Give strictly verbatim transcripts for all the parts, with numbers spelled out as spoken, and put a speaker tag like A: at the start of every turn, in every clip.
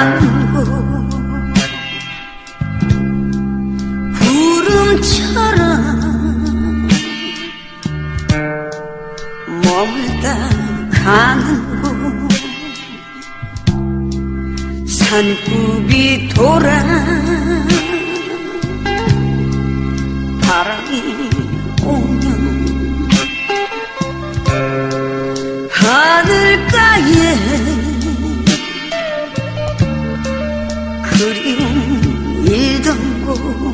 A: 가는 곳 구름처럼 머물다 가는 곳 산굽이 돌아 바람이 오면 하늘가에 그리움 일던 곳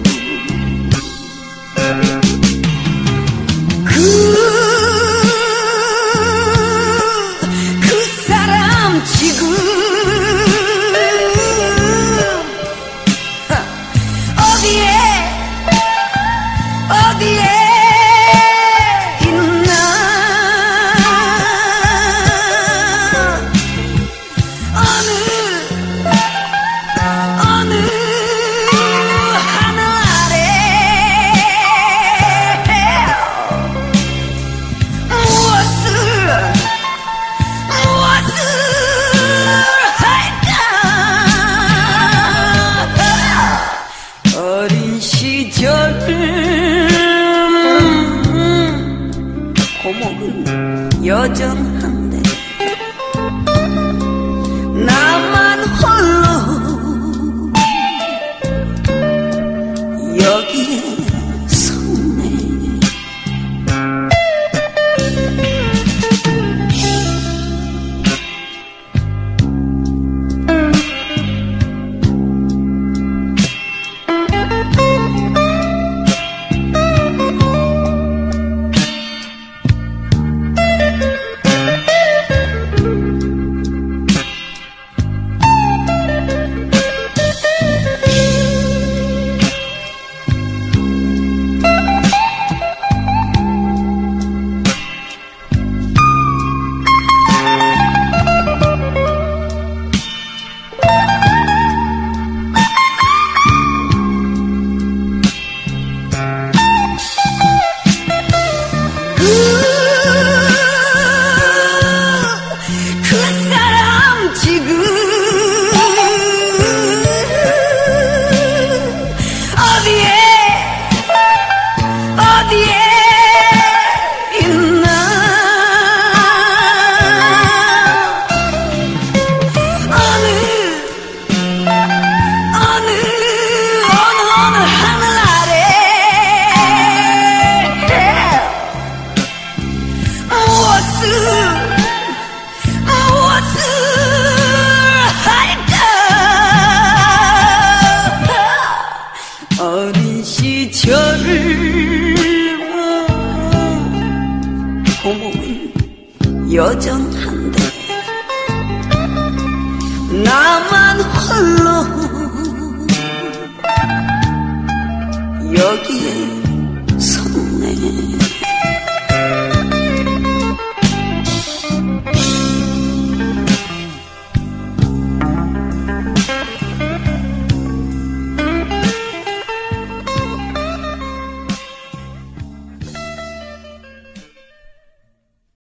A: 그, 그 사람 지금 어디에 어디에 있나 어느 어느 하늘 아래 무엇을 무엇을 할까 어린 시절 고목은 여전한데 나만 홀로 여기에 섰네. 어린 시절을 고목은 여전한데 나만 홀로 여기에 섰네.